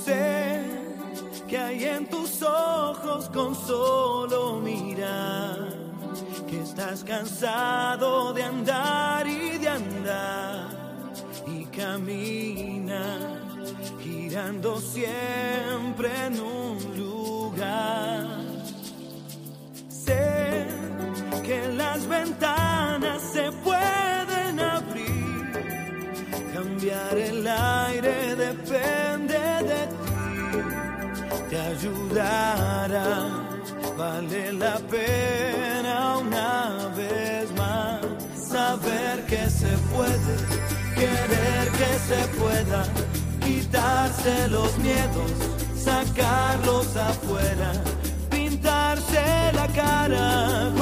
Sé que hay en tus ojos con solo mirar, que estás cansado de andar y de andar, y camina girando siempre en un lugar. Sé que las ventanas se pueden abrir, cambiar el aire depende de ti, te ayudará, vale la pena una vez más saber que se puede, querer que se pueda, quitarse los miedos, sacarlos afuera, pintarse la cara